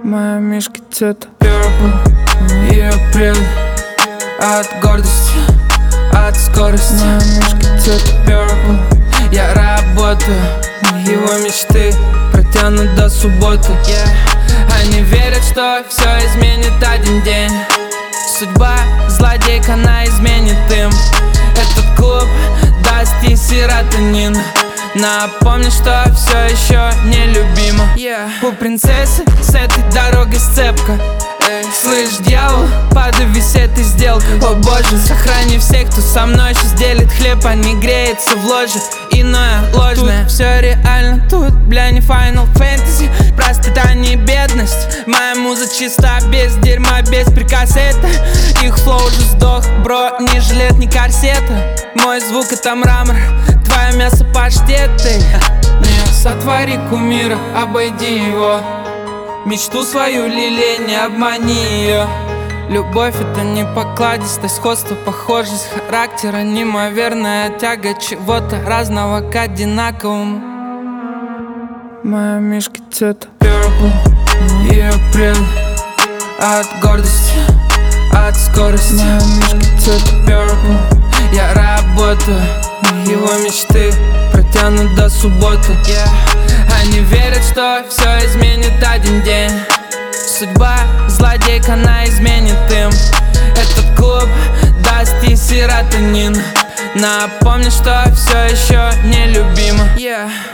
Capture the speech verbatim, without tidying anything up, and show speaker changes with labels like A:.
A: Моя мишка цвета purple и апрель. От гордости, от скорости. Моя мишка цвета purple. Я работаю, его мечты протянут до субботы, yeah. Они верят, что все изменит один день. Судьба злодейка, она изменит им. Этот клуб даст ей серотонин. Напомни, что все еще нелюбимо, yeah. У принцессы с этой дорогой сцепка. Слышь, дьявол, подавись этой сделкой. О боже, сохрани всех, кто со мной сейчас делит хлеб, а не греется в ложе. Иное ложное, тут все реально, тут, бля, не Final Fantasy. Простота, не бедность. Моя муза чиста, без дерьма, без прикаса. Это их флоу уже сдох, бро, ни жилет, ни корсета. Мой звук это мрамор, твое мясо паштеты. Не сотвори кумира, обойди его. Мечту свою лелей, не обмани ее. Любовь это не покладистость, сходство, похожесть характера, неимоверная тяга чего-то разного к одинаковому. Моя мишка цвета purple и апрель. От гордости, от скорости. Моя мишка цвета purple. Я работаю, его мечты протянут до субботы, yeah. Они верят, что все изменит один день. Судьба злодейка, она изменит им. Этот клуб даст ей серотонин. Напомни, что все еще нелюбимо, yeah.